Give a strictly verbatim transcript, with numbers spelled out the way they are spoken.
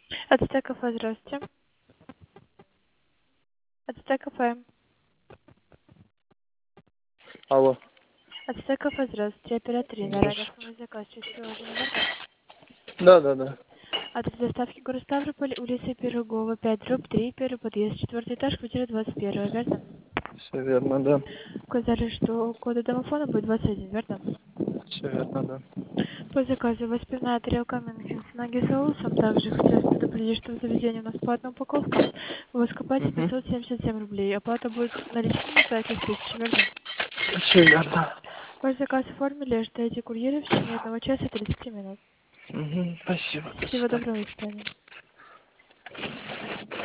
Ацтек кафе, здравствуйте. Ацтек кафе. Алло. Ацтек кафе, здравствуйте. Оператор Ирина Рогов, Здравствуйте. мой заказ через приложение Марка. Да, да, да. Адрес доставки город Ставрополь, улица Пирогова, пять, дробь три, первый подъезд, четвертый этаж, квартира двадцать один, верно? Все верно, да. Указали, что коды домофона будет двадцать один, верно? Все верно, да. По заказу у вас пивная тарелка Мюнхен с ноги соусом. Также хотелось предупредить, что в заведении у нас платная упаковка. У вас купайте Угу. пятьсот семьдесят семь рублей. Оплата будет наличными пять из тысячи, верно? Все верно. Ваш заказ оформили, ожидайте курьера в течение одного часа тридцати минут. Угу. Спасибо. До Всего свидания. доброго, до свидания.